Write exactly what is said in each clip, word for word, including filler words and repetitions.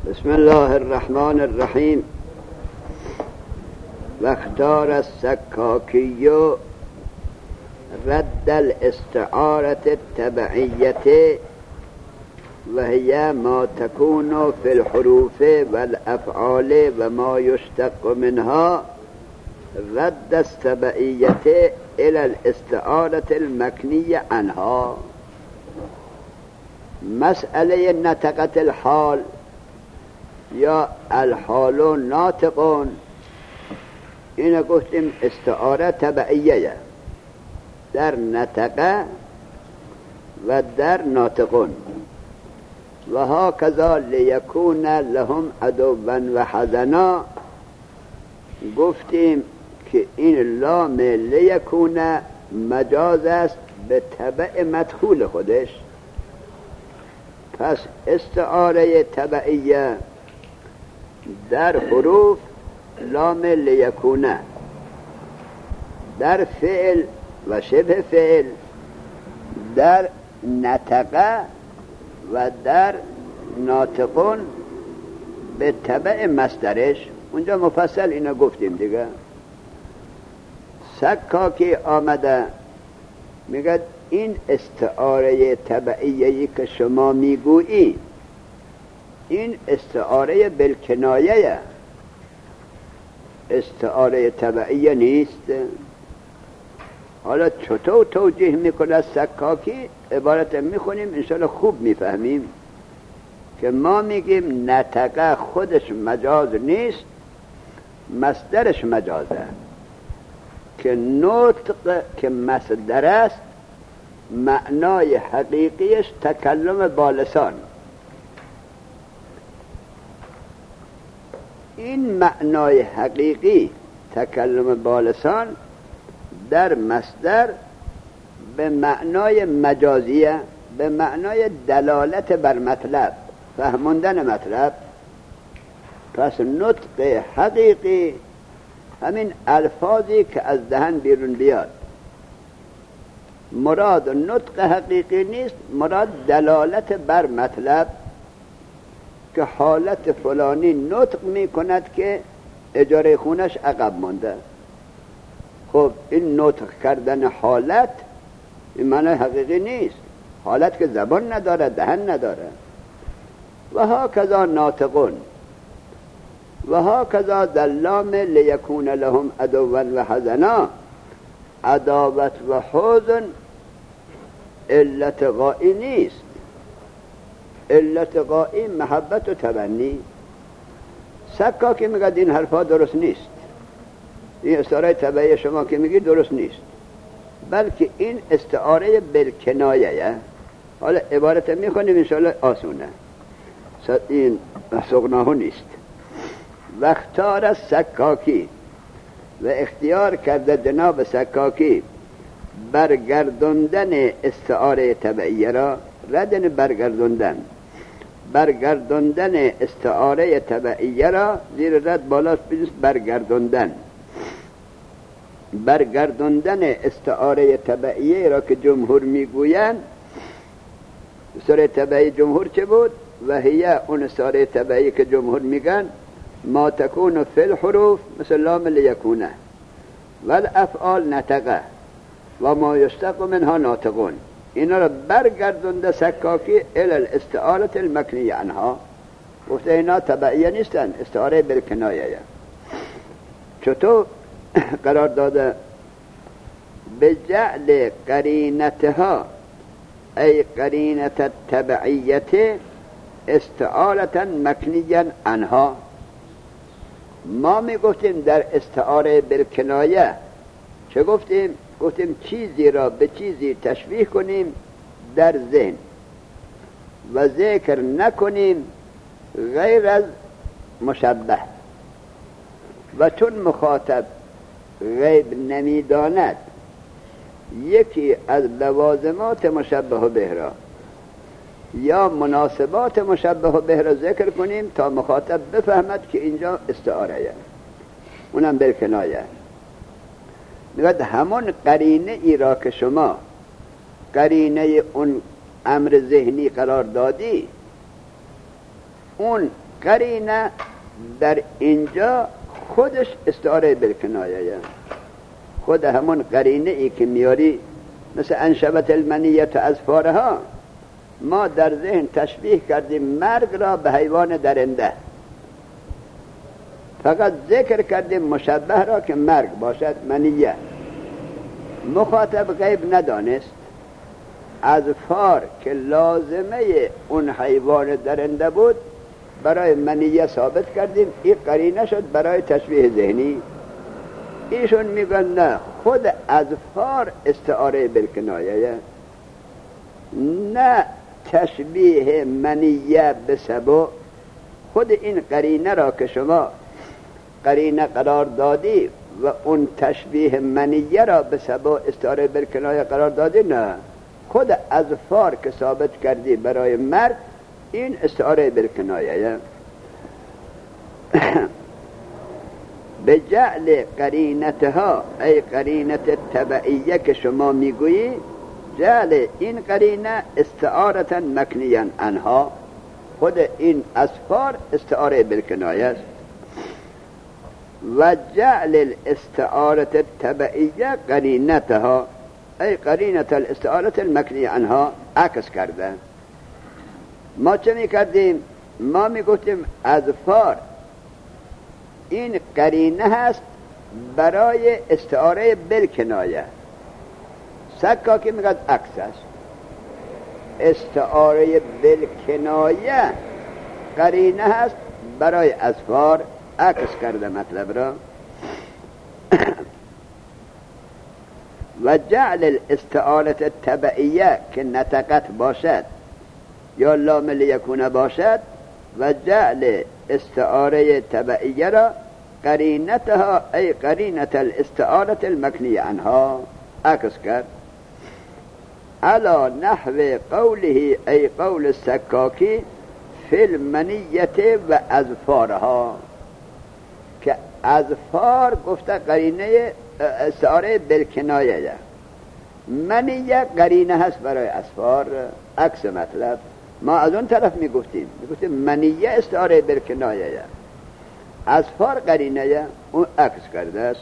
بسم الله الرحمن الرحیم. واختار السکاکی رد الاستعارة التبعیة وهي ما تكون في الحروف والأفعال وما يشتق منها رد التبعیة إلى الاستعارة المكنية عنها. مسئله نطقت الحال یا الحال ناطقون، اینو گفتیم استعاره تبعیه در نطقه و در ناطقون. و هاکذا لیکون لهم عدوا و حزنا، گفتیم که این لام لیکون مجاز است به تبع مدخول خودش. پس استعاره تبعیه در حروف لام لیکونه، در فعل و شبه فعل، در نطقه و در ناطقون به تبع مصدرش. اونجا مفصل اینا گفتیم دیگه. سکاکی آمده میگه این استعاره تبعیه‌ای که شما میگویی این استعاره بالکنایه، استعاره تبعیه نیست. حالا چطور توجیه میکنه سکاکی؟ عبارت میخونیم انشاءالله خوب میفهمیم که ما میگیم نطقه خودش مجاز نیست، مصدرش مجازه، که نطق که مصدر است معنای حقیقیش تکلم با لسان. این معنای حقیقی تکلم با لسان در مصدر به معنای مجازیه، به معنای دلالت بر مطلب، فهموندن مطلب. پس نطق حقیقی همین الفاظی که از دهن بیرون بیاد. مراد نطق حقیقی نیست، مراد دلالت بر مطلب، که حالت فلانی نطق می کند که اجاره خونش عقب مانده. خب این نطق کردن حالت این معنی حقیقی نیست. حالت که زبان نداره، دهن نداره. و ها کذا ناطقون و ها کذا دلام لیکون لهم عدوا و حزنا. عداوت و حزن علت غایی نیست. علت غایی محبت و تبنی. سکاکی میگه این حرفا درست نیست، این استعاره تبعیه شما که میگی درست نیست، بلکه این استعاره بالکنایه. حالا عبارت میخونیم انشاءالله آسونه، این سقناه نیست. و اختار سکاکی، و اختیار کرده جناب سکاکی برگردوندن استعاره تبعیه را، ردن برگردوندن برگردوندن استعاره تبعیه را، زیر رد بالاست بجوز برگردوندن برگردوندن استعاره تبعیه را که جمهور میگویند. استعاره تبعیه جمهور چه بود؟ و هی اون استعاره تبعیه که جمهور میگن ما تکون فی الحروف مثل لام لیکونه و الافعال نطقه و ما یشتق منها ناطقون. اینا را برگردونده سکاکی الی الاستعاره المکنیه عنها. گفته اینا تبعیه نیستن، استعاره بالکنایه. چطور قرار داده؟ بجعل قرینتها ای قرینت التبعیه استعاره مکنیه عنها. ما می گفتیم در استعاره بالکنایه چه گفتیم؟ گفتیم چیزی را به چیزی تشبیه کنیم در ذهن و ذکر نکنیم غیر از مشبه. و چون مخاطب غیب نمیداند یکی از لوازمات مشبه به را یا مناسبات مشبه به را ذکر کنیم تا مخاطب بفهمد که اینجا استعاره، اونم بالکنایه. میگه همون قرینه ای را که شما قرینه اون امر ذهنی قرار دادی، اون قرینه در اینجا خودش استعاره بالکنایه، خود همون قرینه ای که میاری مثل انشبت المنیت و اظفارها، ما در ذهن تشبیه کردیم مرگ را به حیوان درنده، فقط ذکر کردیم مشبه را که مرگ باشد منیه. مخاطب غیب ندانست، اظفار که لازمه اون حیوان درنده بود برای منیه ثابت کردیم، این قرینه شد برای تشبیه ذهنی. ایشون میگن نه، خود اظفار استعاره بالکنایه، نه تشبیه منیه به سبو. خود این قرینه را که شما قرینه قرار دادی و اون تشبیه منیه را به سبو استعاره بالکنایه قرار دادی، نه، خود اظفار که ثابت کردی برای مرد این استعاره بالکنایه. به جعل قرینتها ای قرینت تبعیه که شما میگویی، جعل این قرینه استعارتا مکنیا عنها، خود این اظفار استعاره بالکنایه است. و جعل الاستعاره التبعیه قرینتها ای قرینت الاستعاره المکنیه عنها، عکس کرده. ما چه میکردیم؟ ما میگفتیم اظفار این قرینه هست برای استعاره بالکنایه. سکاکی میگه عکس است، استعاره بالکنایه قرینه هست برای اظفار، عکس کرده مطلب را. و جعل الاستعاره التبعیه که نطقت باشد یا لام لیکون باشد، و جعل استعاره تبعیه را قرینتها ای قرینت الاستعاره المکنیه عنها، عکس کرد. علی نحو قوله ای قول السکاکی فی المنیه و اظفارها، که اظفار گفته قرینه استعاره بالکنایه، منیه قرینه هست برای اظفار، عکس مطلب. ما از اون طرف میگفتیم میگفتیم منیه استعاره بالکنایه، اظفار قرینه، اون عکس کرده است.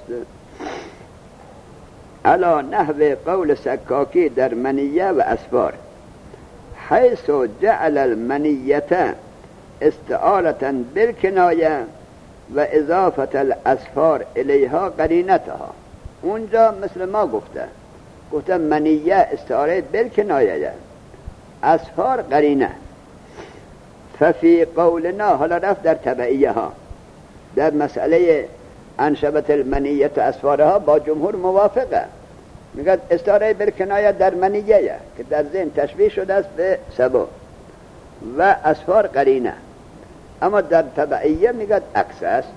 علا نحو قول سکاکی در منیه و اظفار، حیث جعل المنیه استعارة بالکنایه و اضافت الاظفار الیها قرینتها. اونجا مثل ما گفته گفته منیه استعاره بالکنایه، اظفار قرینه. ففی قولنا، حالا رفت در تبعیه ها، در مسئله انشبت المنیه و اظفارها با جمهور موافقه، میگه استعاره بالکنایه در منیه که در ذهن تشبیه شده است به سبو و اظفار قرینه، اما در تبعیه میگه عکس است.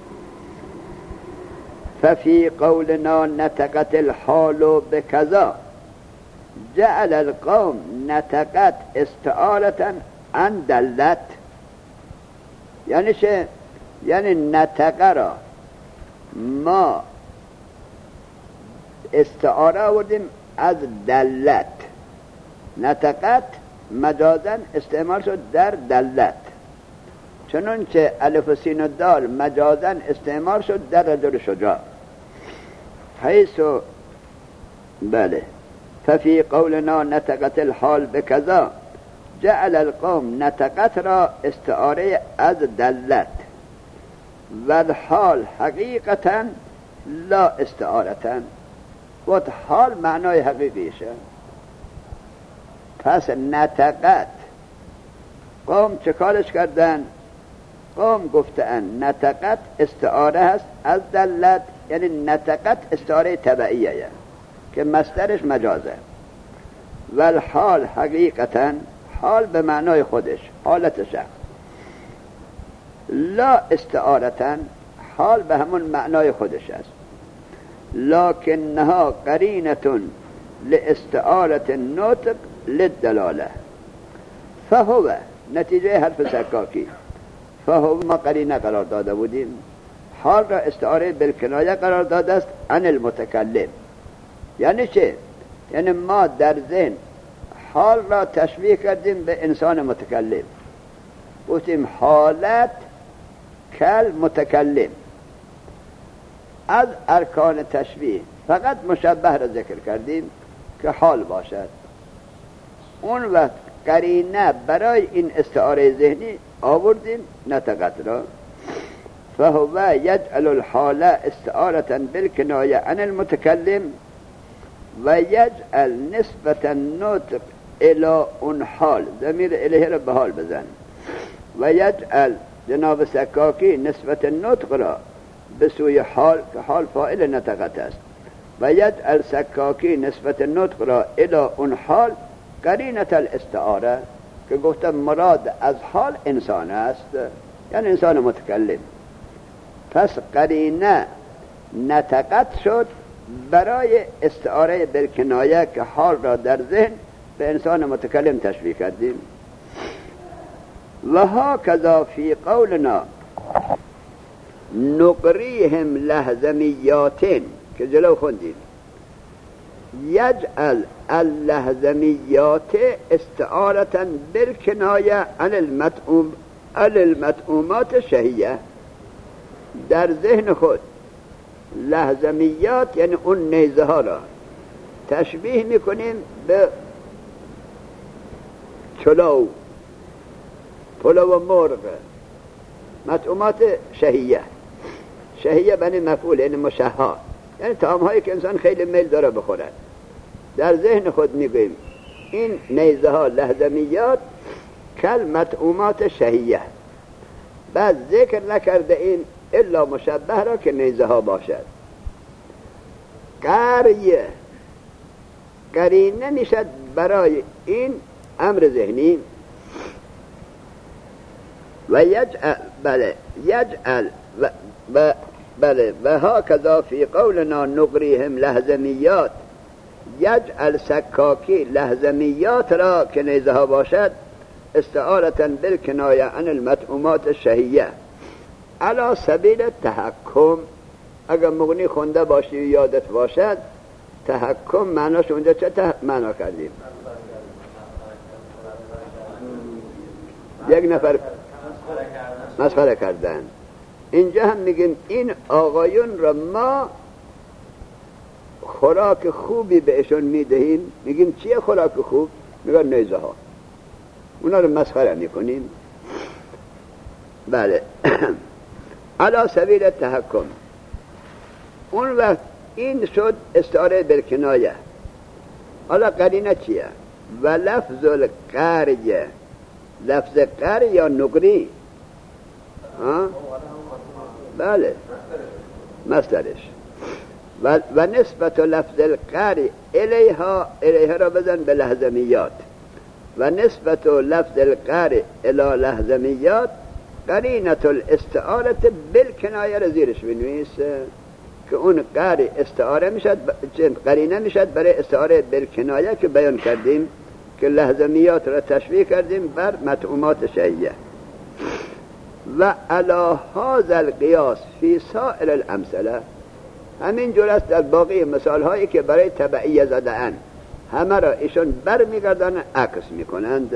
ففی قولنا نطقت الحال بکذا، جعل القوم نطقت استعارة عن دلت. یعنی چه؟ یعنی نطقه را ما استعاره آوردیم از دلت، نطقت مجازا استعمال شد در دلت، چنون که الف و سین و دال مجازا استعمال شد در رجل شجاع. حیث بله ففی قولنا نطقت الحال بکذا، جعل القوم نطقت را استعاره از دلت، و الحال حقیقتا لا استعارتا، و حال معنای حقیقیشه. پس نطقت قوم چه کارش کردن؟ قوم گفتن نطقت استعاره هست از دلت، یعنی نطقت استعاره تبعیه که مصدرش مجازه. والحال حقیقتا، حال به معنای خودش، حالت شخص. لا استعارتا، حال به همون معنای خودش است. لکنها قرینة لاستعارة النطق للدلاله. فهو، نتیجه حرف سکاکی، فهو ما قرینه قرار داده بودیم، حال را استعاره بالکنایه قرار داده است عن المتکلم. یعنی چه؟ یعنی ما در ذهن حال را تشبیه کردیم به انسان متکلم، گفتیم حالت کل متکلم. از ارکان تشبیه فقط مشبه را ذکر کردیم که حال باشد. اون وقت قرینه برای این استعاره ذهنی آوردیم نطقت را. فهو یجعل الحال استعارة بالکنایه عن المتکلم و یجعل نسبت النطق الى اون حال، ضمیر الیه را به حال بزن. و یجعل جناب سکاکی نسبت النطق را به سوی حال که حال فاعل نطقت است. و یجعل سکاکی نسبت النطق را الى اون حال قرینة الاستعاره که گفتم مراد از حال انسان است، یعنی انسان متکلم. پس قرینه نطقت شد برای استعاره بالکنایه که حال را در ذهن به انسان متکلم تشبیه کردیم. و هکذا فی قولنا نقریهم لهزمیات که جلو خوندیم، یجعل اللهزمیات استعارة بالکنایه عن المطعوم عن المطعومات شهیه. در ذهن خود لهزمیات یعنی اون نیزه ها را تشبیه میکنیم به چلو، پلو و مرغ، مطعومات شهیه. شهیه بنی مفعول یعنی مشهها، یعنی طعام هایی که انسان خیلی میل داره بخورد. در ذهن خود میگویم این نیزه ها لهزمیات کل مطعومات شهیه. بعد ذکر نکرده این الا مشبه را که نیزه ها باشد. قریه قرینه میشد برای این امر ذهنی. و یجعل بله یجعل و ب بله و هکذا فی قولنا نقریهم لهزمیات، یجعل سکاکی لهزمیات را که نیزه ها باشد استعارة بالکنایه عن المطعومات الشهیه علی سبیل تحکم. اگر مغنی خونده باشی و یادت باشد تحکم معناش اونجا چه ته... معنا کردیم؟ یک نفر مسخره کردن. اینجا هم میگیم این آقایون را ما خوراک خوبی بهشون میدهیم. میگیم چیه خوراک خوب؟ میگن نیزه ها. اونا رو مسخره میکنیم. بله علی سبیل تحکم. اون وقت این شد استعاره بالکنایه. حالا قرینه چیه؟ و لفظ القریه، لفظ قری یا نقری، ها؟ بله مصدرش. و, و نسبت لفظ القری الیها، الیها را بزن به لهزمیات. و نسبت لفظ القری الی لهزمیات قرینة الاستعاره بالکنایه را زیرش بنویس که اون قری استعاره میشد، قرینه میشد برای استعاره بالکنایه که بیان کردیم که لهزمیات را تشبیه کردیم بر مطعومات شهیه. و علی هذا القیاس فی سائر الامثله، همین جور است در باقی مثال هایی که برای تبعیه زده اند، همه را ایشون بر میگردن عکس میکنند.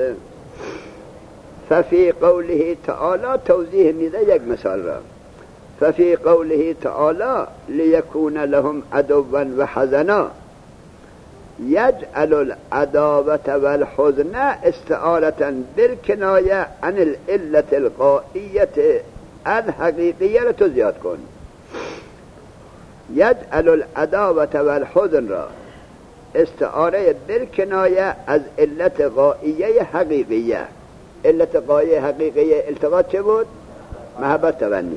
ففی قوله تعالی توضیح میده یک مثال را. ففی قوله تعالی لیکون لهم عدوا و حزنا یجعل العداوة والحزن استعارة بالکنایه عن العلة الغائیة الحقیقیه را تو زیاد کن. یجعل العداوة والحزن را استعاره بالکنایه از علت غائیه حقیقیه. علت غائیه حقیقیه التقاط چه بود؟ محبت تبنی.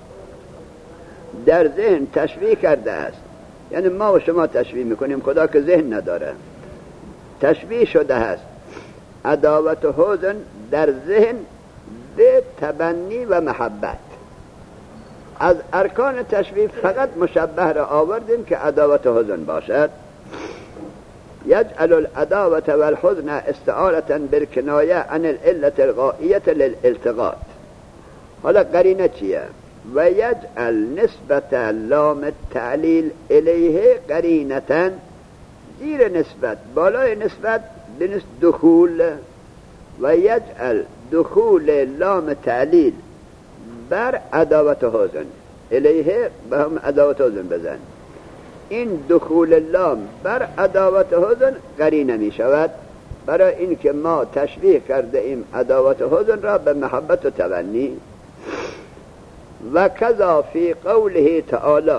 در ذهن تشبیه کرده است، یعنی ما و شما تشبیه میکنیم، خدا که ذهن نداره. تشبیه شده است عداوت و حزن در ذهن به تبنی و محبت. از ارکان تشبیه فقط مشبه را آوردیم که عداوت و حزن باشد. یجعل العداوة والحزن استعارة بالکنایه عن العلة الغائیة للالتقاط. حالا قرینه چیه؟ و یجعل نسبت لام التعلیل الیه قرینة، زیر نسبت بالای نسبت بنسبت دخول. و یجعل دخول لام تعلیل بر عداوت حزن الیه به هم عداوت حزن بزن. این دخول لام بر عداوت حزن قرینه می شود برای این که ما تشبیه کرده ایم عداوت حزن را به محبت و تبنی. و کذا فی قوله تعالی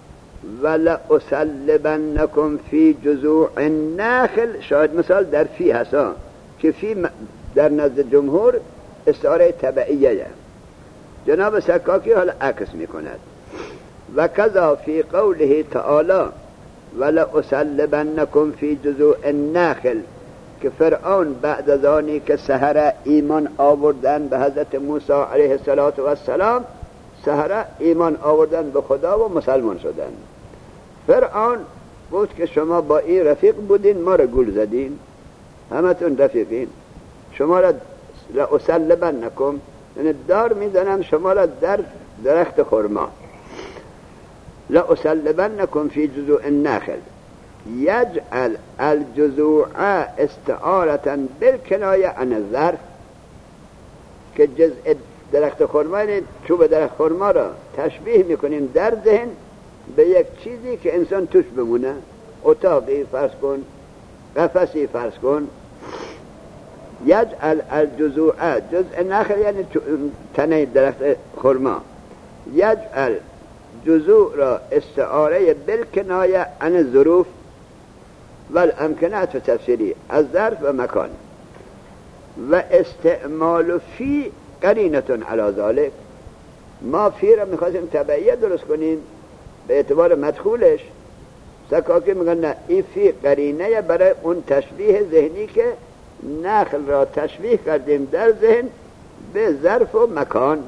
ولأصلبنکم فی جذوع النخل، شاید مثال در فی هستا که فی در نزد جمهور استعاره تبعیه، جناب سکاکی حالا عکس می کند. و کذا فی قوله تعالی ولأصلبنکم فی جذوع النخل، که فرعون بعد از آنی که سحره ایمان آوردن به حضرت موسی علیه السلام، سحره ایمان آوردن به خدا و مسلمان شدن. فرعون گفت که شما با این رفیق بودین، ما را گول زدین، همتون رفیقین، شما را لأصلبنکم، یعنی دار میزنم شما را در درخت خرما. لأصلبنکم فی جذوع النخل یجعل الجذوع استعارة بالکنایه عن الظرف، که جزء درخت خرما، یعنی چوب درخت خرما را تشبیه میکنیم در ذهن به یک چیزی که انسان توش بمونه، اتاقی فرض کن، قفسی فرض کن. یجعل الجذوع، جزء نخل یعنی تنه درخت خرما، یجعل جذوع را استعاره بالکنایه عن الظروف والامکنات تفسیری، از ظرف و مکان. و استعمال فی قرینتون علی ذالک، ما فی را میخواستیم تبعیه درست کنیم به اعتبار مدخولش. سکاکی میگن نه، این فی قرینه برای اون تشبیه ذهنی که نخل را تشبیه کردیم در ذهن به ظرف و مکان.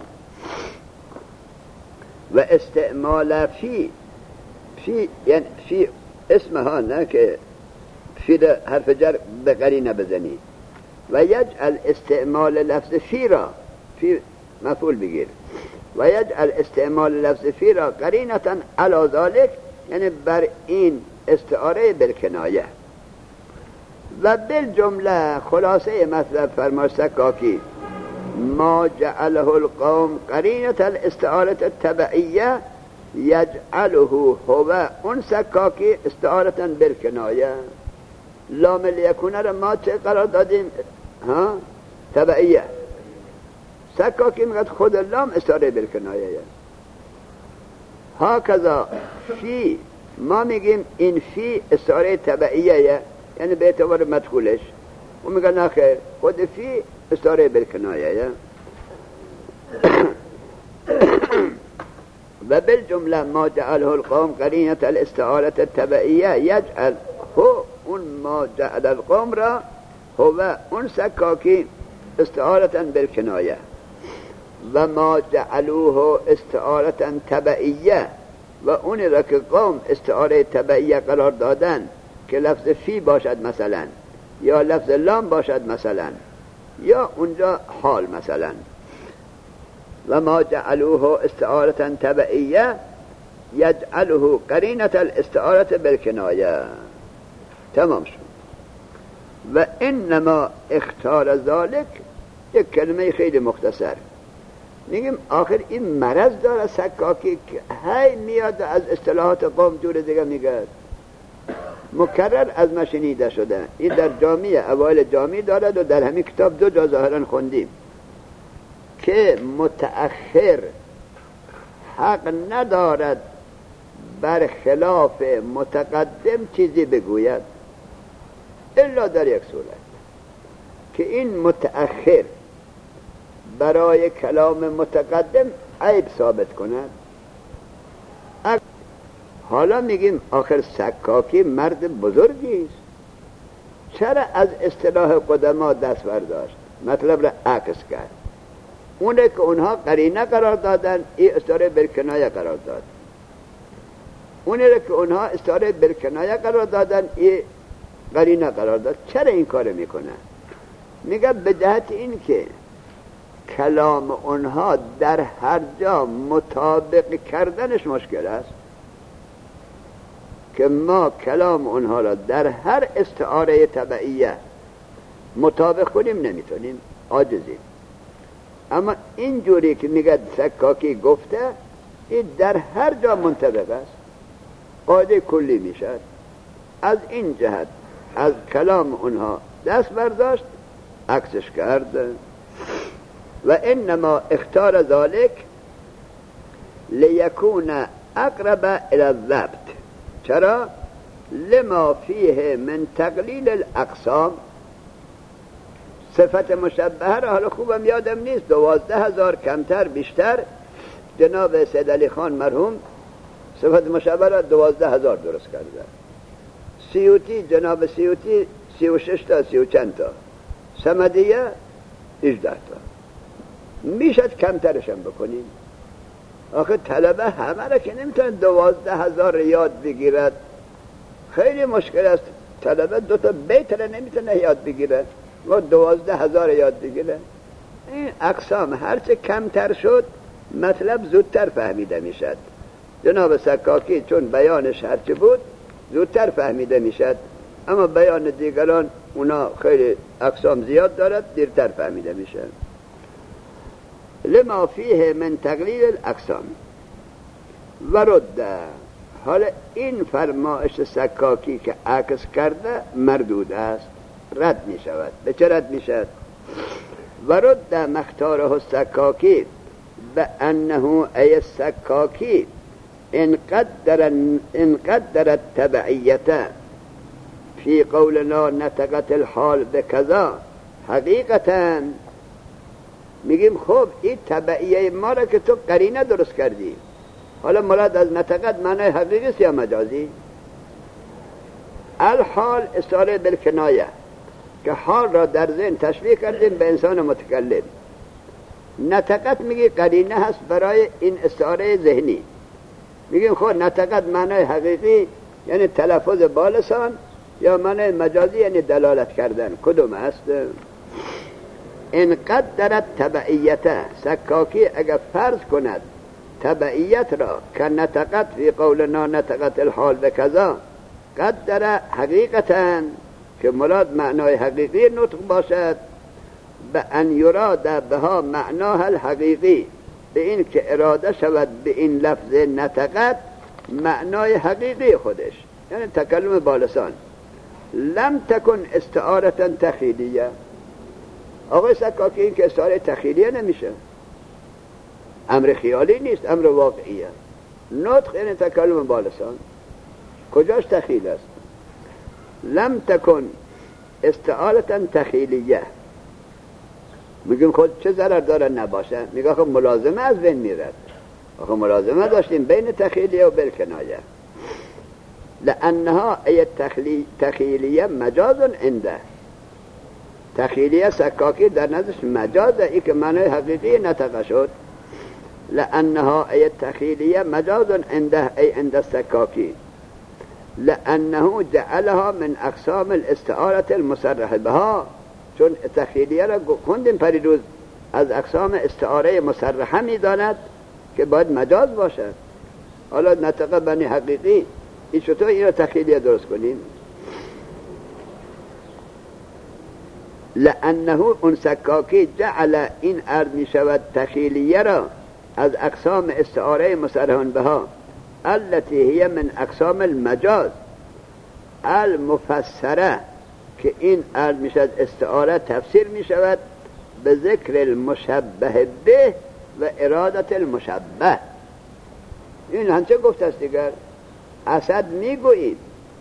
و استعمال فی، فی یعنی فی اسمها، نه که فی حرف جر به قرینه بزنی. و یجعل استعمال لفظ فی را، فی مفعول بگیر، و یجعل استعمال لفظ فی را قرینتا علی ذالک، یعنی بر این استعاره بالکنایه. و بالجمله خلاصه مطلب فرماش سکاکی ما جعله القوم قرینة الاستعاره التبعیه یجعله هو اون سکاکی استعاره بالکنایه. لام لیکونه را ما چه قرار دادیم؟ ها تبعیه. سکاکی میگه خود لام استعاره بالکنایه. ها کذا فی، ما میگیم این فی استعاره تبعیه، یعنی به اعتبار مدخولش، و میگه نه خیر، خود فی استعاره بالکنایه. و بالجمله ما جعله القوم قرینة الاستعاره التبعیه یجعل هو اون ما جعل القوم را هو اون سکاکی استعاره بالکنایه. و ما جعلوه استعاره تبعیه، و اون را که قوم استعاره تبعیه قرار دادن که لفظ فی باشد مثلا، یا لفظ لام باشد مثلا، یا اونجا حال مثلا. و ما جعلوه استعاره تبعیه یجعله قرینة الاستعاره بالکنایه. تمام شد. و انما اختار ذالک، یک کلمه خیلی مختصر میگیم آخر این مرض داره سکاکی که هی میاد از اصطلاحات قوم جور دیگه میگه، مکرر از ما شنیده شده. این در جامعه اوایل جامعه دارد و در همین کتاب دو جا ظاهرا خوندیم که متأخر حق ندارد برخلاف متقدم چیزی بگوید الا در یک صورت، که این متأخر برای کلام متقدم عیب ثابت کند. حالا میگیم آخر سکاکی مرد بزرگی است، چرا از اصطلاح قدما دست برداشت، مطلب را عکس کرد. اونه که اونها قرینه قرار دادن، این استعاره بالکنایه قرار داد. اونه که اونها استعاره بالکنایه قرار دادن، این قرینه قرار داد. چرا این کار میکنن؟ میگه به جهت این که کلام اونها در هر جا مطابق کردنش مشکل است، که ما کلام اونها را در هر استعاره تبعیه مطابق کنیم نمیتونیم، عاجزیم. اما اینجوری که میگه سکاکی گفته این در هر جا منطبق است، قاعده کلی میشد. از این جهت از کلام اونها دست برداشت، عکسش کرد. و انما اختار ذلك لیکون اقرب الى الضبط. چرا؟ لما فیه من تقلیل الاقسام. صفت مشبهه را حالا خوبم یادم نیست، دوازده هزار کمتر بیشتر جناب سید علی خان مرحوم صفت مشبهه را دوازده هزار درست کرده. سیوطی جناب سیوطی سی و شش تا سی و چند تا، صمدیه هجده تا. میشد کمترشم بکنیم. آخه طلبه همه را که نمیتونه دوازده هزار یاد بگیرد، خیلی مشکل است. طلبه دو تا بیت را نمیتونه یاد بگیره و دوازده هزار یاد بگیره. این اقسام هرچه کمتر شد مطلب زودتر فهمیده میشد. جناب سکاکی چون بیانش هرچه بود زودتر فهمیده میشد، اما بیان دیگران اونا خیلی اقسام زیاد دارد، دیرتر فهمیده میشد. لما فیه من تقلیل الاقسام ورد. حالا این فرمایش سکاکی که عکس کرده مردود است، رد می شود. به چه رد می شود؟ ورد مختاره السکاکی به انه ای السکاکی انقدر انقدر التبعیت فی قولنا نطقت الحال بکذا حقیقتا. میگیم خب این تبعیه ما را که تو قرینه درست کردی، حالا مراد از نطقت معنی حقیقی است یا مجازی؟ الحال استعاره بالکنایه که حال را در ذهن تشبیه کردیم به انسان متکلم. نطقت میگی قرینه هست برای این استعاره ذهنی. میگیم خب نطقت معنی حقیقی یعنی تلفظ بالسان یا معنی مجازی یعنی دلالت کردن، کدوم است؟ انقدر تبعیت. سکاکی اگر فرض کند تبعیت را که نطقت فی قولنا نطقت الحال بکذا قدر حقیقتا که مراد معنای حقیقی نطق باشد، به ان یراد بها معناها الحقیقی، به این که اراده شود به این لفظ نطقت معنای حقیقی خودش یعنی تکلم بالسان. لم تکن استعاره تخیلیه. آقای سکاکی این که استعاره تخیلیه نمیشه، امر خیالی نیست، امر واقعیه. نطق یعنی تکلم بالسان، کجاش تخیل است؟ لم تکن استعاره تخیلیه. میگیم خود چه ضرر داره نباشه؟ میگه خب ملازمه از بین میرد. آخه ملازمه داشتیم بین تخیلیه و بالکنایه. لانها ای تخیلیه مجاز عنده. تخیلیه سکاکی در نظرش مجازه، ای که معنی حقیقی نطقه شد. لانها ای تخیلیه مجاز عنده ای عند السکاکی لانه جعلها من اقسام الاستعاره المصرح بها. چون تخیلیه را خوندیم پریروز از اقسام استعاره مصرحه میداند که باید مجاز باشد. حالا نطقه بنی حقیقی، این چطور این را تخیلیه درست کنیم؟ لانه اون سکاکی جعل این عرض می شود تخیلیه را از اقسام استعاره مصرح بها التي هي من اقسام المجاز المفسره، که این عرض می شود استعاره تفسیر می شود به ذکر المشبه به و ارادت المشبه. این هنچه گفت است دیگر. اسد می گویید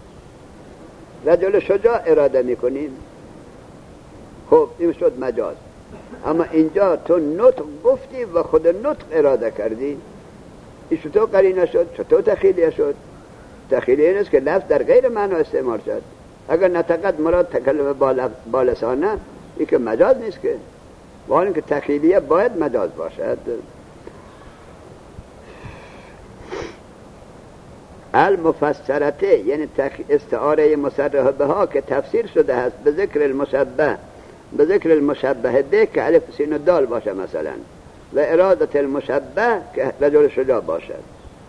رجل شجاع اراده می کنید، خب این شد مجاز. اما اینجا تو نطق گفتی و خود نطق اراده کردی، این چطور قرینه شد؟ چطور تخیلیه شد؟ تخیلیه نیست که لفظ در غیر معنا استعمال شد. اگر نطقت مراد تکلم بالسانه، این که مجاز نیست که، با اینکه تخیلیه باید مجاز باشد. المفسرته یعنی استعاره مصرح بها که تفسیر شده است به ذکر المشبه، به ذکر المشبه به که الف سین و دال باشه مثلا، و ارادت المشبه که رجل شجاع باشد.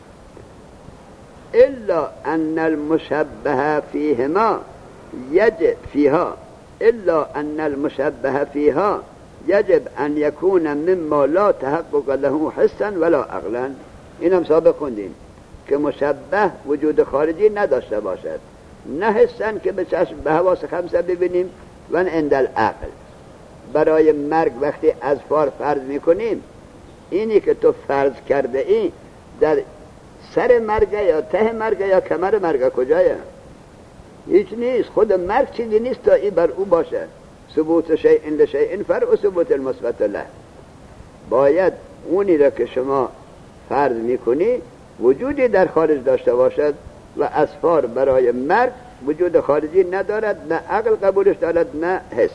الا ان المشبه فیهما یجب فیها الا ان المشبه فیها یجب ان یکون مما لا تحقق له حسا ولا عقلا. این هم سابق خوندیم که مشبه وجود خارجی نداشته باشد، نه حسا که به چشم به حواس خمسه ببینیم و عند العقل. برای مرگ وقتی اظفار فرض میکنیم، اینی که تو فرض کرده ای در سر مرگ یا ته مرگ یا کمر مرگ کجایه؟ هیچ نیست. خود مرگ چیزی نیست تا این بر او باشه. ثبوت شیء لشیء فرع ثبوت المثبت له. باید اونی را که شما فرض میکنی وجودی در خارج داشته باشد و اظفار برای مرگ وجود خارجی ندارد، نه عقل قبولش دارد نه حس.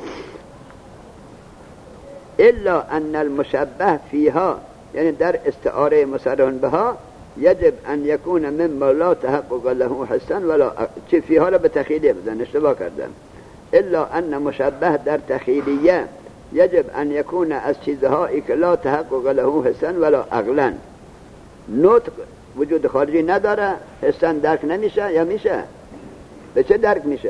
الا ان المشبه فیها، یعنی در استعاره مصرح بها، یجب ان یکون مما لا تحقق له حسا ولا چه فیها را به تخیلیه بزن، اشتباه کردم. الا ان مشبه در تخیلیه یجب ان یکون از چیزهایی که لا تحقق له حسا ولا عقلا. نطق وجود خارجی نداره، حسا درک نمیشه یا میشه؟ به چه درک میشه؟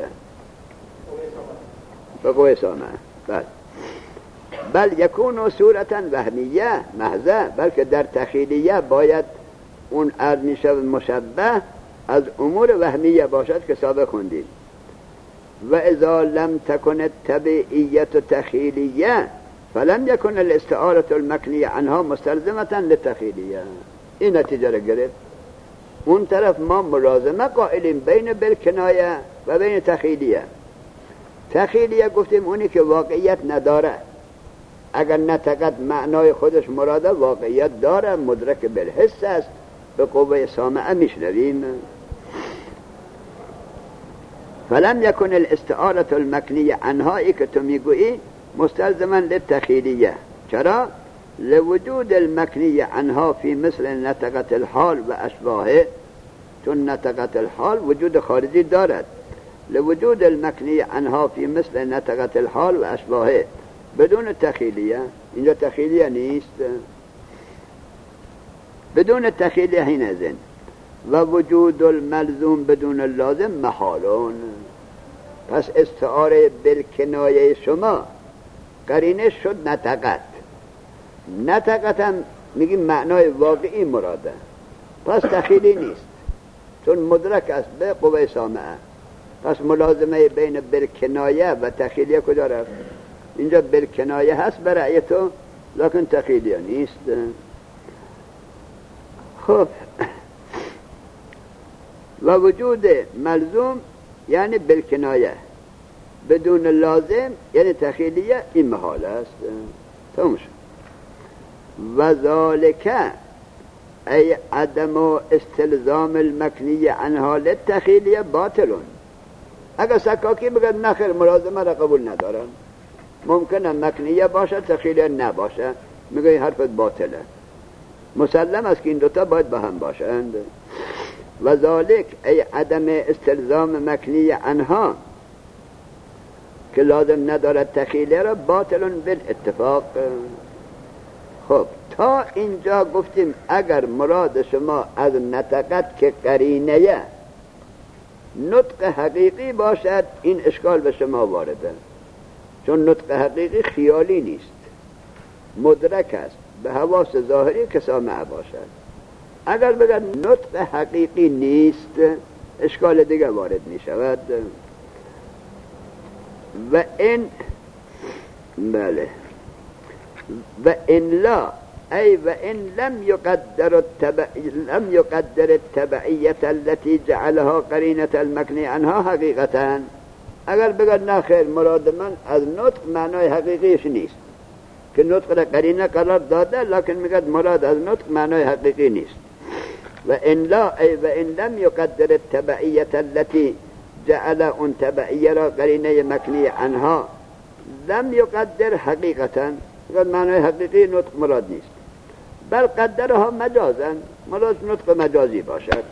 به قوه سامعه. بله. بل یکون صورتا وهمیه محضه، بلکه در تخیلیه باید اون عرض میشه مشبه از امور وهمیه باشد که سابق خوندیم. و اذا لم تكن التبعیه تخیلیه فلم یکن الاستعاره المکنیه عنها مستلزمه للتخیلیه. این نتیجه را گرفت. اون طرف ما ملازمه قائلیم بین بالکنایه و بین تخیلیه. تخیلیه گفتیم اونی که واقعیت نداره، اگر نتقد معنای خودش مراده واقعیت داره، مدرک بالحس است، به قوه سامعه میشنویم. فلم یکن الاستعاره المکنیه عنها، ای که تو میگویی مستلزما للتخیلیه. چرا؟ لوجود المکنیه عنها فی مثل نطقت الحال و اشباهه، چون نطقت الحال وجود خارجی دارد. لوجود المکنیه عنها فی مثل نطقت الحال و اشباهه بدون تخیلیه. اینجا تخیلیه نیست. بدون تخیلیه هین ازن و وجود الملزوم بدون اللازم محالون. پس استعاره بالکنایه شما قرینه شد نطقت. نطقت هم میگیم معنای واقعی مراده، پس تخیلی نیست چون مدرک است به قوه سامعه. پس ملازمه بین بالکنایه و تخیلیه کجا رفت؟ اینجا بالکنایه هست برای تو، لکن تخیلیه نیست. خب و وجود ملزوم یعنی بالکنایه بدون لازم یعنی تخیلیه، این محال است. تمام شد. و ذالک ای عدم استلزام المکنی عنها للتخیلیه باطلون. اگر سکاکی بگد نخیر ملازمه را قبول ندارم، ممکنه مکنیه باشه تخیلیه نباشه، میگه این حرفت باطله. مسلم است که این دوتا باید با هم باشند. و ذالک ای عدم استلزام مکنی عنها که لازم ندارد تخیلیه را باطلون بالاتفاق. خب تا اینجا گفتیم اگر مراد شما از نطقت که قرینه نطق حقیقی باشد این اشکال به شما وارده، چون نطق حقیقی خیالی نیست، مدرک است به حواس ظاهری که سامع باشد. اگر بگن نطق حقیقی نیست اشکال دیگه وارد می شود. و این بله و ان لا ای و ان لم يقدر التبع لم يقدر التبعیه التي جعلها قرینه المکنی عنها حقیقتا. اگر بگن نه خیر مراد من از نطق معنای حقیقیش نیست، که نطق را قرینه قرار داده لکن میگد مراد از نطق معنای حقیقی نیست. و ان لا ای و ان لم يقدر التبعیه التي جعل اون تبعیه را قرینه مکنی عنها لم يقدر حقیقتا، معنای حقیقی نطق مراد نیست، بل قدرها مجازا، مراد نطق مجازی باشد.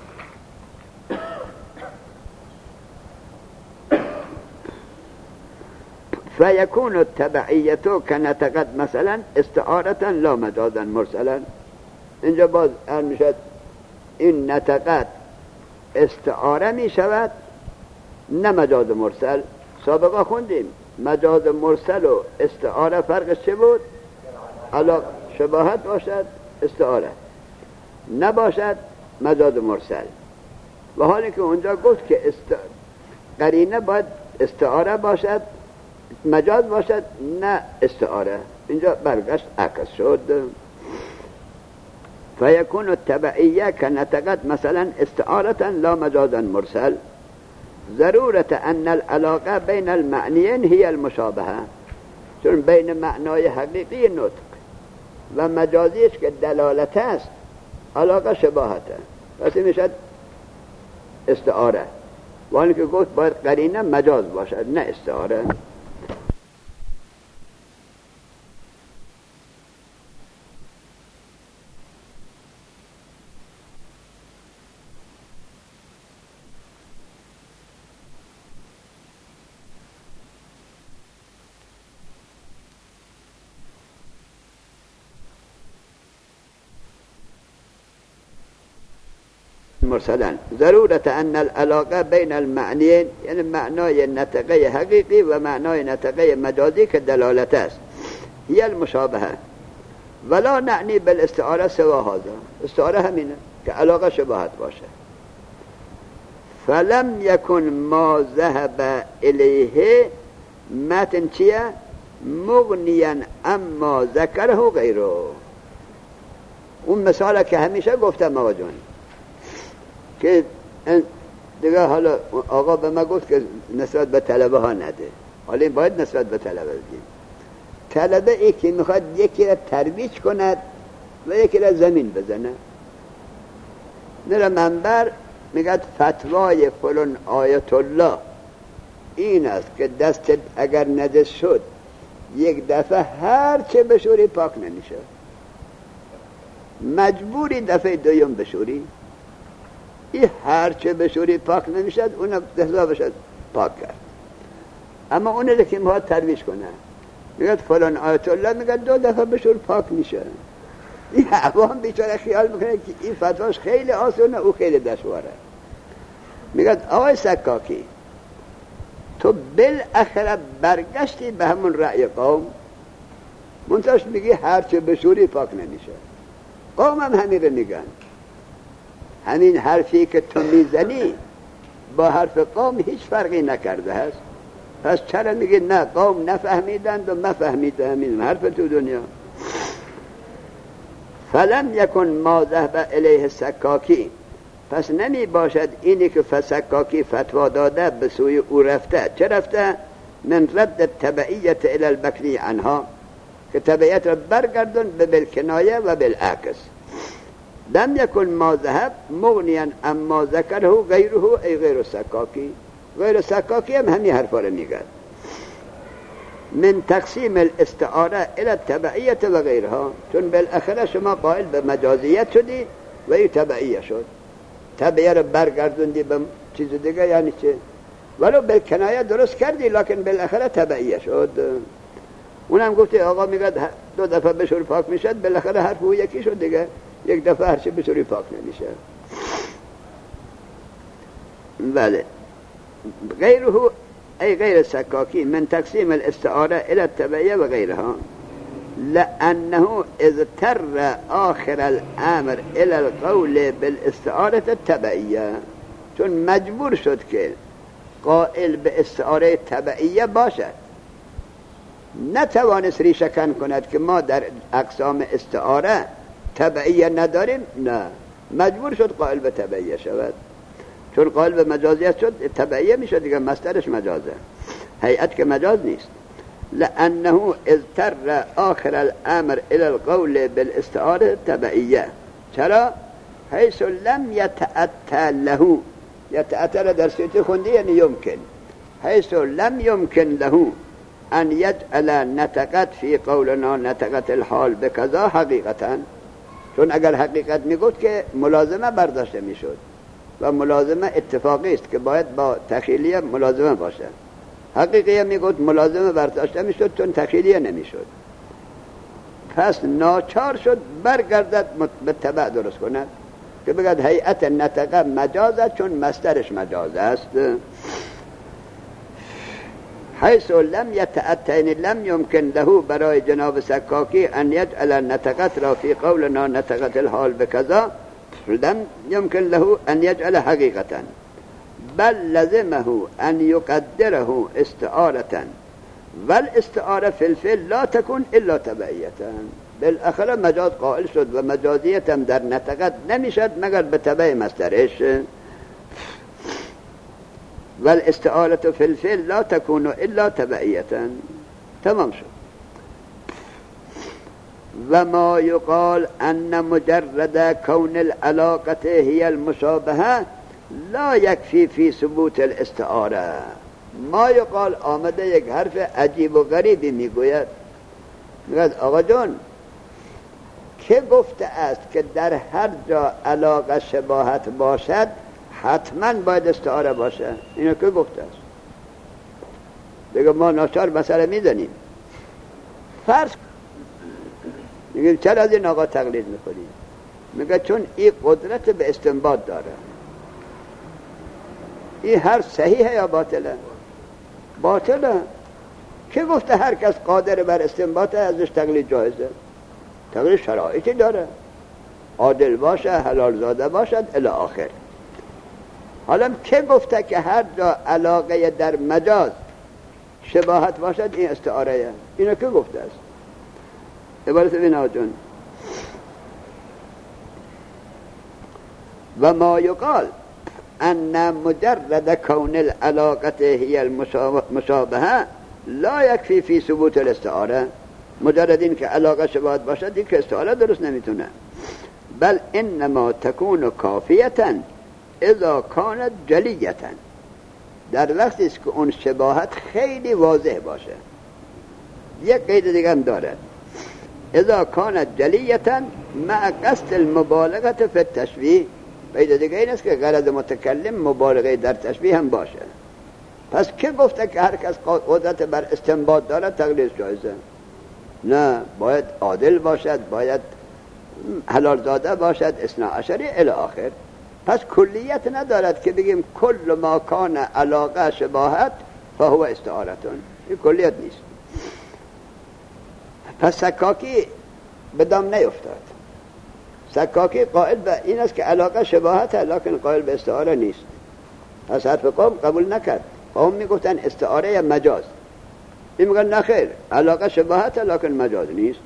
فیکون التبعیتو کنطقت مثلا استعارتا لا مجازا مرسلا. اینجا باز هر میشد این نطقت استعاره می شود نه مجاز مرسل. سابقا خوندیم مجاز مرسل و استعاره فرقش چه بود؟ علاقه شباهت باشد استعاره نباشد مجاز مرسل. و حالی که اونجا گفت که است... قرینه باید استعاره باشد مجاز باشد نه استعاره، اینجا برگشت عکس شد. فیکون التبعیه که نتقت مثلا استعارتا لا مجازا مرسل ضرورت ان العلاقه بین المعنیین هی المشابهه، چون بین معنای حقیقی نطق و مجازیش که دلالت است علاقه شباهته، پس میشد استعاره. وانی که گفت باید قرینه مجاز باشد نه استعاره. مرسلا ضرورت ان العلاقه بین المعنیین، یعنی معنای نطقه حقیقی و معنای نطقه مجازی که دلالت است، هی المشابهه ولا نعنی بالاستعاره سوا هذا. استعاره همینه که علاقه شباهت باشه. فلم یکن ما ذهب الیه متن چیه؟ مغنیا اما ذکره غیره. اون مثاله که همیشه گفتم آقا جان که دیگه حالا آقا به ما گفت که نسبت به طلبه ها نده، حالا این باید نسبت به طلبه بدیم. طلبه ای که میخواد یکی را ترویج کند و یکی را زمین بزنه، میره منبر میگه فتوای فلان آیت الله این است که دستت اگر نجس شد یک دفعه هر چه بشوری پاک نمیشه، مجبوری دفعه دویم بشوری. این هر چه بشوری پاک نمیشد، اون حسابش پاک کرد. اما اونه که میخواد ترویج کنه میگه فلان آیت الله میگه دو دفعه بشور پاک میشه. این عوام بیچاره خیال میکنه که این فتواش خیلی آسونه او خیلی دشواره. میگه آقای سکاکی تو بالاخره برگشتی به همون رأی قوم، منتش میگی هر چه بشوری پاک نمیشه. قوم هم همین رو میگن. همین حرفی که تو میزنی با حرف قوم هیچ فرقی نکرده هست، پس چرا میگی نه قوم نفهمیدند و مفهمیده همین حرف تو دنیا؟ فلم یکن ما ذهب الیه سکاکی، پس نمی باشد اینی که فسکاکی فتوا داده به سوی او رفته. چه رفته؟ من رد تبعیت الی البکری عنها، که تبعیت را برگردون به بالکنایه و بالعکس. لم یکن ما ذهب مغنیا اما ذکره غیره ای غیر سکاکی. غیر سکاکی هم همین حرفا رو میگه. من تقسیم الاستعاره الى التبعیت و غیرها، چون بالاخره شما قائل به مجازیت شدی و این تبعیه شد، تبعیه رو برگردوندی به چیز دیگه، یعنی چه؟ ولو بالکنایه درست کردی لکن بالاخره تبعیه شد. اونم گفتی آقا میگه دو دفعه بشور پاک میشد، بالاخره حرف او یکی شد دیگه، یک دفعه هرچی بشوری پاک نمیشه. بله. غیره ای غیر سکاکی من تقسیم الاستعاره الى التبعیه و غیرها، لانه اضطر آخر الامر الى القول بالاستعاره التبعیه، چون مجبور شد که قائل به استعاره تبعیه باشد، نتوانست ریشه‌کن کند که ما در اقسام استعاره تبعیه نداریم، نه مجبور شد قائل به تبعیه شود. چون قائل به مجازیت شد تبعیه میشه دیگه، مصدرش مجازه، هیئت که مجاز نیست. لانه اضطر آخر الامر الى القول بالاستعاره تبعیه. چرا؟ حیث لم یتأتی له، یتأتی در سیوطی خوندی یعنی یمکن، حیث لم یمکن له ان یجعل نطقت فی قولنا نطقت الحال بکذا حقیقتا، چون اگر حقیقت میگفت که ملازمه برداشته میشد و ملازمه اتفاقی است که باید با تخیلیه ملازمه باشه. حقیقیه میگفت ملازمه برداشته میشد چون تخیلیه نمیشد، پس ناچار شد برگردد به تبع درست کند که بگد هیئت نطقه مجازه چون مصدرش مجاز است. حیث لم یتأتین لم یمکن له برای جناب سکاکی ان یجعل نطقت را فی قولنا نطقت الحال بکذا لم یمکن له ان یجعل حقیقتا بل لزمه ان یقدره استعارتا والاستعاره فی الفعل لا تكون الا تبعیتا. بالاخره مجاز قائل شد و مجازیت هم در نطقت نمیشد مگر به تبع مصدرش. والاستعاره فی الفعل لا تكون الا تبعیتا. تمام شد. و ما یقال ان مجرد کون العلاقه هی المشابهه لا یکفی فی ثبوت الاستعاره. ما یقال آمده یک حرف عجیب و غریبی میگوید، میگوید آقا جان که گفته است که در هر جا علاقه شباهت باشد حتما باید استعاره باشه؟ اینو که گفته است؟ دیگه ما ناچار مسئله میزنیم. فرض میگیم چرا از این آقا تقلید میکنیم؟ میگه چون این قدرت به استنباط داره. این هر صحیحه یا باطله؟ باطله. که گفته هر کس قادر بر استنباطه ازش تقلید جایزه؟ تقلید شرایطی داره، عادل باشه، حلال زاده باشد الی آخر. حالا که گفته که هر جا علاقه در مجاز شباهت باشد این استعاره؟ اینو که گفته است؟ عبارت بنا جون. و ما یقال ان مجرد کون العلاقه هی المشابهه لا یکفی فی ثبوت الاستعاره. مجرد این که علاقه شباهت باشد این که استعاره درست نمیتونه. بل انما تکون کافیتا اذا کانت جلیتا. در وقتی است که اون شباهت خیلی واضح باشه. یک قید دیگه هم داره، اذا کانت جلیتا مع قصد المبالغه فی التشبیه. قید دیگه این است که غرض متکلم مبالغه در تشبیه هم باشه. پس که گفته که هر کس قدرت بر استنباط داره تقلید جایزه؟ نه، باید عادل باشد، باید حلال زاده باشد، اثنا عشری الی آخر. پس کلیت ندارد که بگیم کل ما کان علاقه شباهت فهو استعارتون. این کلیت نیست. پس سکاکی به دام نیفتاد. سکاکی قائل به این است که علاقه شباهت لکن قائل به استعاره نیست. پس حرف قوم قبول نکرد. قوم میگفتن استعاره یا مجاز. این میگن نخیر، علاقه شباهت لکن مجاز نیست.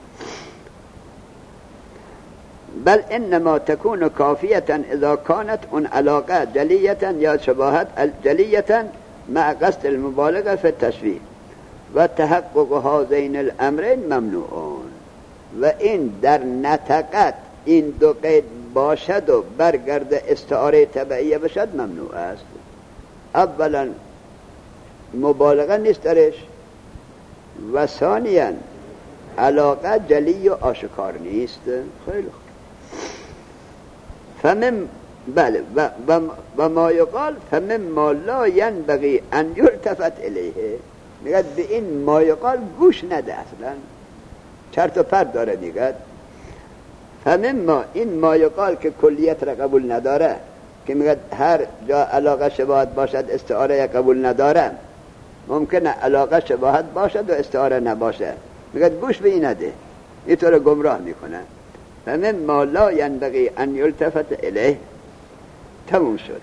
بل انما تكون كافية اذا كانت اون علاقه جلیه یا شباهت جلیه مع قصد المبالغه في التشبیه و تحقق هذین الامرین ممنوعون. و این در نطقت این دو قید باشد و برگرد استعاره تبعیه بشد ممنوع است. اولا مبالغه نیست درش، و ثانیا علاقه جلی و آشکار نیست. خیلی خوب. فمن بله و, و, و ما یقال فمن ما لا ینبغی ان یلتفت الیه. میگه به این ما یقال گوش نده، اصلا چرت و پرت داره. میگه فمن ما، این ما یقال که کلیت را قبول نداره، که میگه هر جا علاقه شباهت باشد استعاره قبول نداره. ممکنه علاقه شباهت باشد و استعاره نباشه. میگه گوش به این نده، این تو رو گمراه میکنه. فمن ما لا ینبغی ان یلتفت الیه. تموم شد.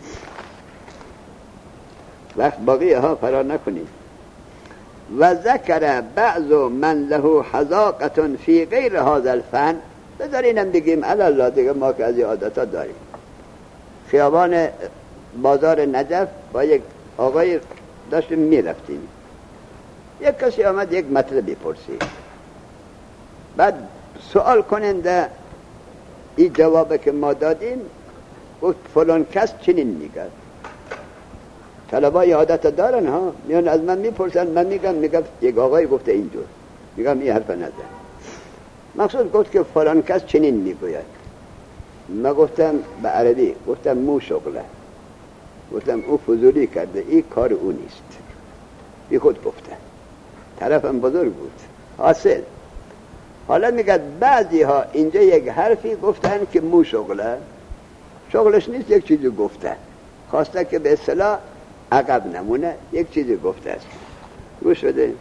وقت باقی ها فرار نکنید. و ذکر بعض من له حذاقه فی غیر هذا الفن. بذار اینم بگیم الله دیگه ما که از این عادتا داریم. خیابان بازار نجف با یک آقای داشتیم میرفتیم، یک کسی آمد یک مطلبی پرسید. بعد سوال کننده این جوابه که ما دادیم گفت فلان کس چنین میگه. طلبای عادت دارن ها، میان از من میپرسن، من میگم میگم یک آقای گفته اینجور، میگم این حرف نزن. مقصود گفت که فلان کس چنین میگوید. من گفتم به عربی، گفتم مو شغله، گفتم او فضولی کرده، این کار او نیست، بی خود گفته. طرفم بزرگ بود. حاصل حالا میگه بعضی ها اینجا یک حرفی گفتن که مو شغله، شغلش نیست، یک چیزی گفته، خواسته که به اصطلاح عقب نمونه یک چیزی گفته است. گوش بده.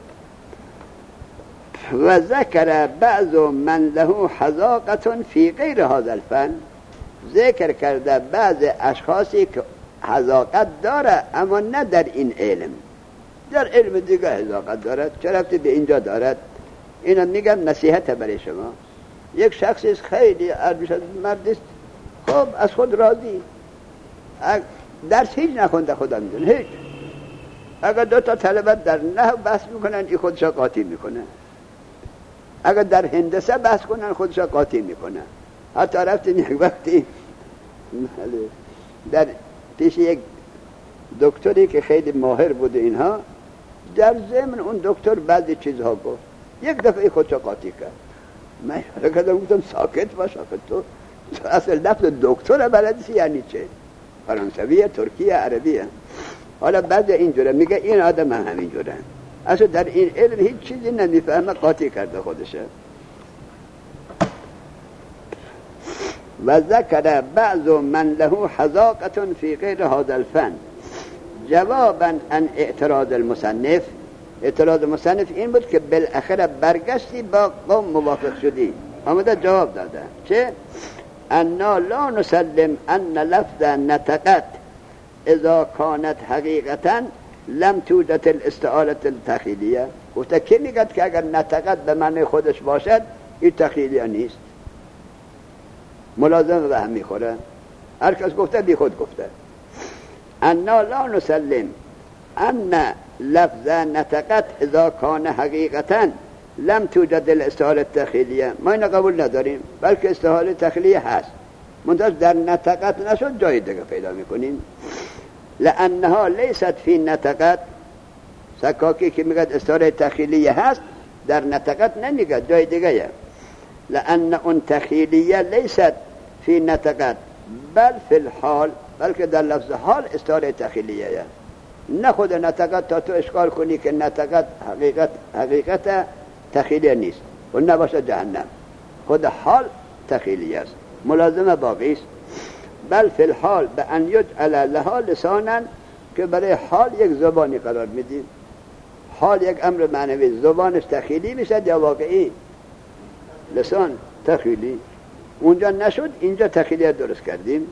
و ذکر بعض من له حذاقة فی غیر هذا الفن، ذکر کرده بعض اشخاصی که حذاقت داره اما نه در این علم، در علم دیگه حذاقت دارد. چه ربطی به اینجا دارد؟ اینا میگم نصیحت برای شما. یک شخصی خیلی مردیست، خب از خود راضی، درس هیچ نخونده، خدا میدونه هیچ. اگر دو تا طلبه در نحو بحث میکنن این خودش قاطی میکنه، اگر در هندسه بحث کنن خودش قاطی میکنه. حتی رفتیم یک وقتی در پیش یک دکتری که خیلی ماهر بود اینها، در ضمن اون دکتر بعضی چیزها گفت، یک دفعه خودش قاطی کرد. من کردم گفتم ساکت باش، تو اصل لفظ دکتر بلدی یعنی چه؟ فرانسویه، ترکیه، عربیه. حالا بعد اینجوره میگه این آدم هم همینجوره، اصلا در این علم هیچ چیزی نمیفهمه، قاطی کرده خودشه. و ذکر بعض من له حذاقة فی غیر هذا الفن جوابا عن اعتراض المصنف. اعتراض مصنف این بود که بالاخره برگشتی با قوم موافق شدی، آمده جواب داده چه؟ انا لا نسلم ان لفظ نطقت اذا كانت حقیقتا لم توجد الاستعاره التخیلیه. گفته کی میگه که اگر نطقت به معنی خودش باشد این تخیلیه نیست، ملازم به هم میخوره. هر کس گفته بی خود گفته. انا لا نسلم ان لفظ نطقت اذا كان حقیقتا لم توجد الاستعاره التخیلیه، ما اینو قبول نداریم، بلکه استعاره تخیلیه هست، منتها در نطقت نشد جای دیگه پیدا میکنیم. لانها لیست فی نطقت، سکاکی که میگه استعاره تخیلیه هست در نطقت نمیگه، جای دیگه. لان اون تخیلیه لیست فی نطقت بل فی الحال، بلکه در لفظ حال استعاره تخیلیه، نه خود نطقت تا تو اشکال کنی که نطقت حقیقت حقیقت تخیلیه نیست و نباشه جهنم، خود حال تخیلیه است، ملازمه باقی است. بل فی الحال به ان یجعل لها لسانا، که برای حال یک زبانی قرار میدیم. حال یک امر معنوی، زبانش تخیلی میشه یا واقعی؟ لسان تخیلی. اونجا نشد، اینجا تخیلیه درست کردیم.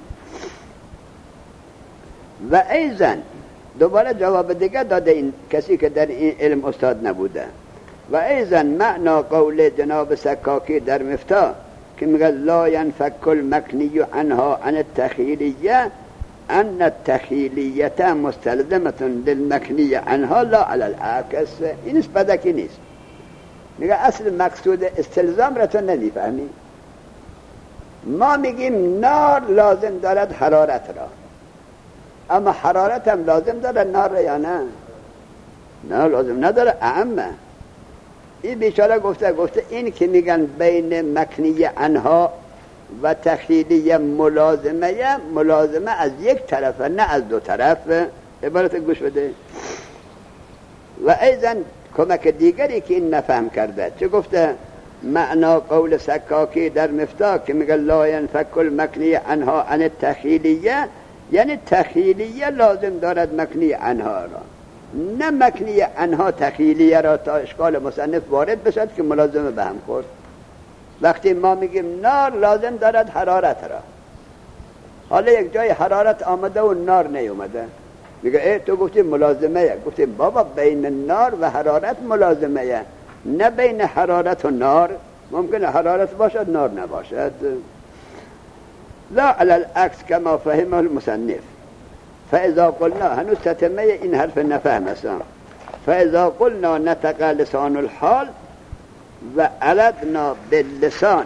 و ایزن دوباره جواب دیگه داده این کسی که در این علم استاد نبوده. و ایزن معنا قول جناب سکاکی در مفتاح که میگه لا ينفك المكني عنها عن التخیلیه ان التخیلیه مستلزمه للمکنی عنها لا على العکس. این است بدکی نیست. میگه اصل مقصود استلزام را تو نمیفهمی. ما میگیم نار لازم دارد حرارت را، اما حرارت هم لازم داره نار را یا نه؟ نه لازم نداره، اعمه. این بیچاره گفته گفته این که میگن بین مکنی عنها و تخیلی ملازمه، ملازمه از یک طرفه نه از دو طرف. عبارت گوش بده. و ایضا کمک دیگری که این نفهم کرده چه گفته؟ معنا قول سکاکی در مفتاح که میگه لا ينفك المکنی عنها عن التخیلیه، یعنی تخیلیه لازم دارد مکنی عنها را، نه مکنی عنها تخیلیه را، تا اشکال مصنف وارد بشد که ملازمه به هم خورد. وقتی ما میگیم نار لازم دارد حرارت را، حالا یک جای حرارت آمده و نار نیومده، میگه ای تو گفتی ملازمه، گفتی بابا بین نار و حرارت ملازمه، نه بین حرارت و نار. ممکنه حرارت باشد نار نباشد. لا على العكس كما فهمه المصنف. فاذا قلنا، هنوز تتمه این حرف نفهم اصلا، فاذا قلنا نطق لسان الحال و اردنا باللسان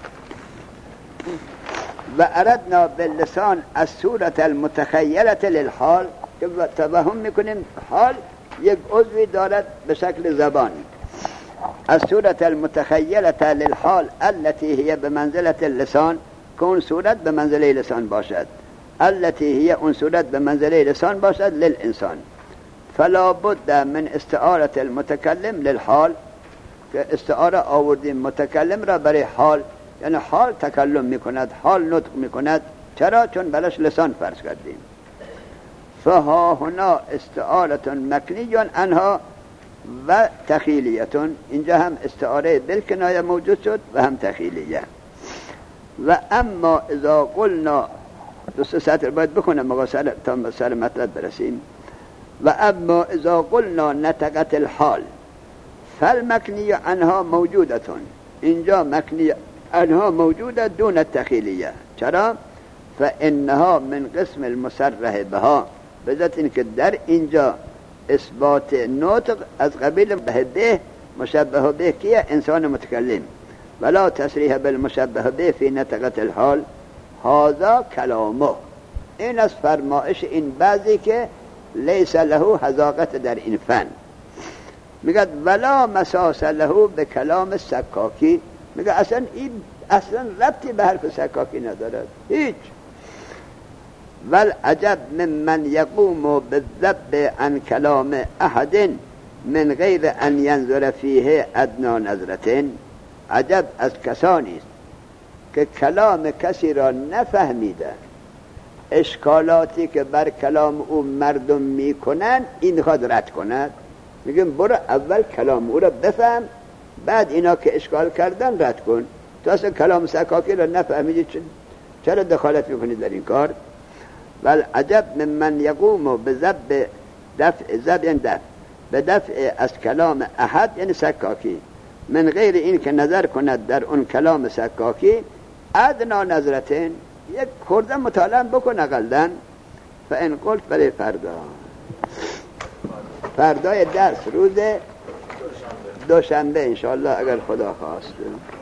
و اردنا باللسان الصورة المتخيلة للحال، که توهم میکنیم حال یک عضوی دارد به شکل زبان، الصورة المتخيلة للحال التي هي بمنزلة اللسان، که اون صورت به منزله لسان باشد، التي هي اون صورت به منزله لسان باشد للانسان. فلا بد من استعارة المتکلم للحال، که استعاره آوردیم متکلم را برای حال، یعنی حال تکلم میکند، حال نطق میکند. چرا؟ چون بلش لسان فرض کردیم. فها هنا استعارة مکنی عنها و تخیلیتون، اینجا هم استعاره بالکنایه موجود شد و هم تخیلیه. و اما اذا قلنا، دو سه سطر باید بکنم مقاصر تا سر مطلب برسیم. و اما اذا قلنا نطقت الحال فالمکنی عنها موجودتون، اینجا مکنی عنها موجوده دون التخیلیه. چرا؟ فانها من قسم المصرح بها، بذات اینکه در اینجا اثبات نطق از قبیل به مشبه به کیه؟ انسان متکلم. ولا تصریح بالمشبه به فی نطقت الحال هذا کلامه، این از فرمایش این بعضی که لیس له حذاقت در این فن. میگه ولا مساس له به کلام سکاکی، میگه اصلا این اصلا ربطی به حرف سکاکی ندارد هیچ. والعجب ممن یقوم بالذب عن کلام احد من غیر ان ینظر فیه ادنا نظرتین، عجب از کسانی است که کلام کسی را نفهمیده، اشکالاتی که بر کلام او مردم میکنن این خود رد کند. میگم برو اول کلام او را بفهم، بعد اینا که اشکال کردن رد کن. تو اصلا کلام سکاکی را نفهمیدی چرا دخالت میکنید در این کار؟ بل عجب ممن یقوم به ذب دفع ذب یعنی دفع به دفع از کلام احد یعنی سکاکی، من غیر این که نظر کند در اون کلام سکاکی ادنا نظرتین، یک خورده مطالعه بکن اقلن. فان قلت برای فردا، فردای درس روز دوشنبه انشاءالله اگر خدا خواست.